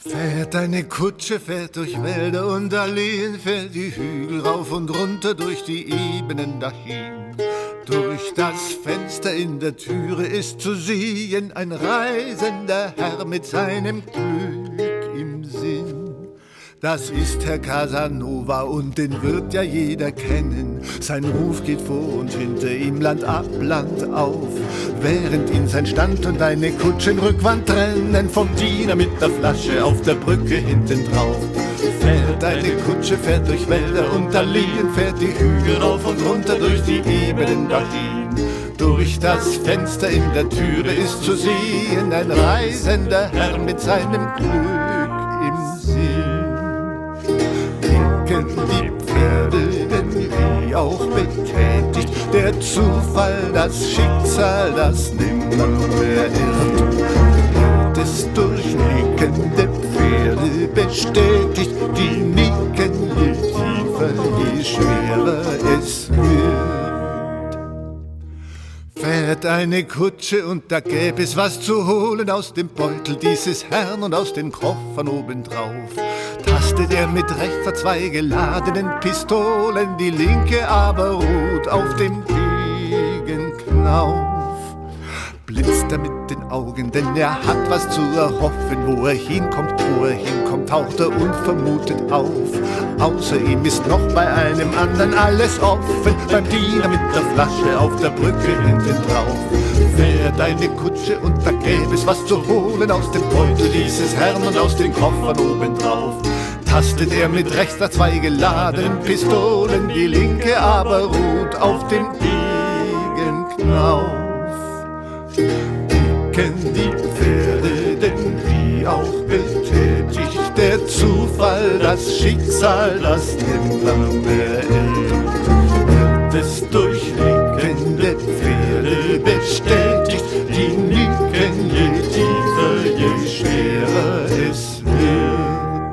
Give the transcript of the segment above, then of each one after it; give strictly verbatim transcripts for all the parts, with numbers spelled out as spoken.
Fährt eine Kutsche, fährt durch Wälder und Alleen, fährt die Hügel rauf und runter, durch die Ebenen dahin. Durch das Fenster in der Türe ist zu sehen ein reisender Herr mit seinem Glück im Sinn. Das ist Herr Casanova und den wird ja jeder kennen. Sein Ruf geht vor und hinter ihm Land ab, Land auf, während ihn sein Stand und eine Kutschenrückwand trennen vom Diener mit der Flasche auf der Brücke hinten drauf. Fährt eine Kutsche, fährt durch Wälder und Alleen, fährt die Hügel rauf und runter, durch die Ebenen dahin. Durch das Fenster in der Türe ist zu sehen ein reisender Herr mit seinem Glück im Sinn. Die Pferde, denn wie auch betätigt der Zufall, das Schicksal, das niemand mehr irrt. Wird es durch nickende Pferde bestätigt, die nicken, je tiefer, je schwerer es wird. Fährt eine Kutsche und da gäbe es was zu holen aus dem Beutel dieses Herrn und aus den Koffern obendrauf. Tastet er mit rechter zwei geladenen Pistolen, die linke aber ruht auf dem Gegenknauf. Blitzt er mit den Augen, denn er hat was zu erhoffen. Wo er hinkommt, wo er hinkommt, taucht er unvermutet auf. Außer ihm ist noch bei einem anderen alles offen, beim Diener mit der Flasche auf der Brücke hinten drauf. Fährt eine Kutsche und da gäbe es was zu holen aus dem Beutel dieses Herrn und aus den Koffern obendrauf. Tastet er mit rechter zwei geladenen Pistolen, die linke aber ruht auf dem Gegenknauf. Dicken die Pferde, denn wie auch betätigt der Zufall, das Schicksal, das niemand mehr irrt. Wird es durch nickende Pferde bestätigt, die nicken, je tiefer, je schwerer es wird.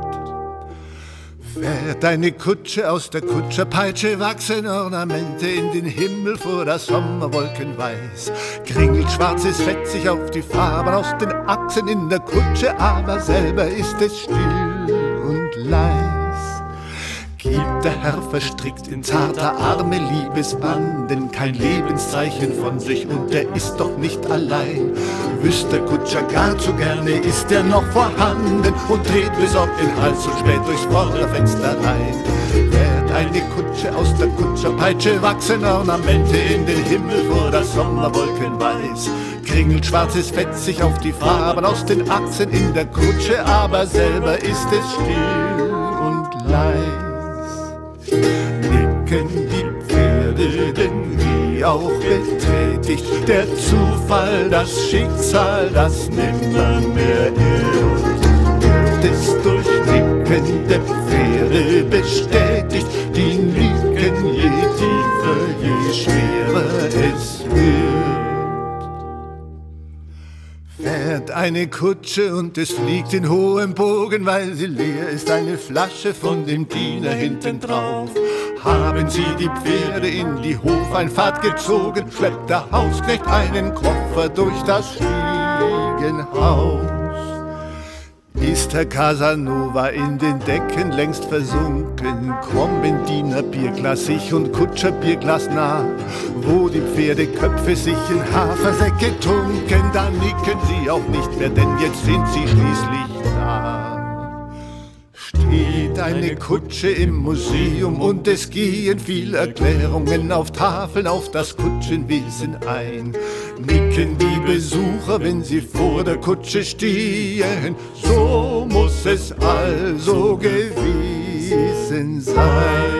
Fährt eine Kutsche, aus der Kutscherpeitsche wachsen Ornamente in den Himmel vor der Sommerwolken weiß. Kringelt schwarzes Fett sich auf die Farben aus den Achsen in der Kutsche, aber selber ist es still und leis. Gibt der Herr verstrickt in zarter arme Liebesbanden kein Lebenszeichen von sich und er ist doch nicht allein. Wüsst der Kutscher gar zu gerne, ist er noch vorhanden und dreht besorgt den Hals und späht durchs Vorderfenster rein. Fährt eine Kutsche, aus der Kutscherpeitsche wachsen Ornamente in den Himmel vor der Sommerwolken weiß. Kringelt schwarzes Fett sich auf die Farben aus den Achsen in der Kutsche, aber selber ist es still und leis. Nicken die Pferde, denn wie auch betätigt der Zufall, das Schicksal, das niemand mehr irrt. Wird es durch nickende Pferde bestätigt, die nicken, je tiefer, je schwerer es wird. Fährt eine Kutsche und es fliegt in hohem Bogen, weil sie leer ist, eine Flasche von dem Diener hinten drauf. Haben sie die Pferde in die Hofeinfahrt gezogen, schleppt der Hausknecht einen Koffer durch das Stiegenhaus. Ist Herr Casanova in den Decken längst versunken, kommen Diener Bierglas sich und Kutscher Bierglas nah. Wo die Pferdeköpfe sich in Hafersäcke tunken, da nicken sie auch nicht mehr, denn jetzt sind sie schließlich da. Steht eine Kutsche im Museum und es gehen viel Erklärungen auf Tafeln auf das Kutschenwesen ein. Nicken die Besucher, wenn sie vor der Kutsche stehen, so muss es also gewesen sein.